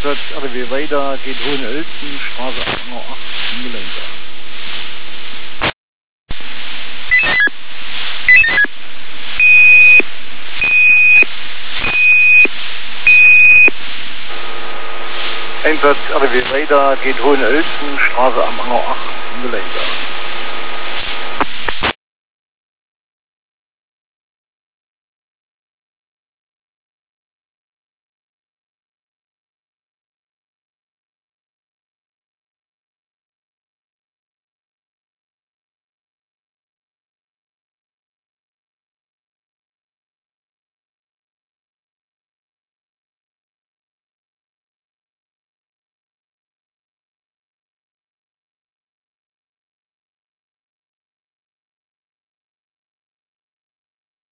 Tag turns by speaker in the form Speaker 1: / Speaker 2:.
Speaker 1: Einsatz RW weiter, geht Hohenölzen, Straße 808, Gelenker. Einsatz RW weiter, geht Hohenölzen, Straße am Anger 8, Gelenker.